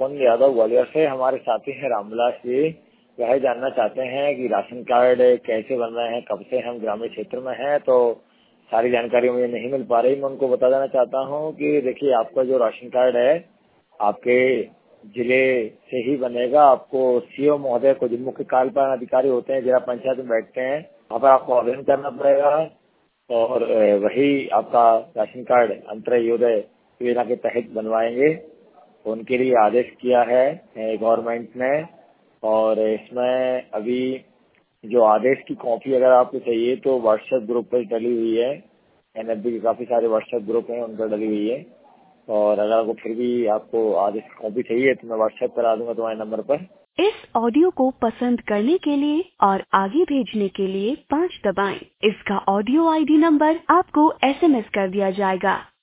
मुकुंद यादव ग्वालियर से। हमारे साथी हैं रामविलास जी, वह जानना चाहते हैं कि राशन कार्ड कैसे बन रहे हैं, कब से हम ग्रामीण क्षेत्र में हैं, तो सारी जानकारी मुझे नहीं मिल पा रही। मैं उनको बता देना चाहता हूँ कि देखिए, आपका जो राशन कार्ड है आपके जिले से ही बनेगा। आपको सीओ महोदय को, जो मुख्य कार्यपालन अधिकारी होते हैं, जिला पंचायत में बैठते हैं, वहाँ पर आपको आवेदन करना पड़ेगा और वही आपका राशन कार्ड अंत्योदय योजना के तहत बनवाएंगे। उनके लिए आदेश किया है गवर्नमेंट ने, और इसमें अभी जो आदेश की कॉपी अगर आपको चाहिए तो व्हाट्सएप ग्रुप पर डली हुई है। एनएफबी के काफी सारे व्हाट्सएप ग्रुप हैं, उन पर डली हुई है। और अगर आपको फिर भी आपको आदेश की कॉपी चाहिए तो मैं व्हाट्सएप करा दूंगा तुम्हारे नंबर पर। इस ऑडियो को पसंद करने के लिए और आगे भेजने के लिए 5 दबाएं। इसका ऑडियो आईडी नंबर आपको SMS कर दिया जाएगा।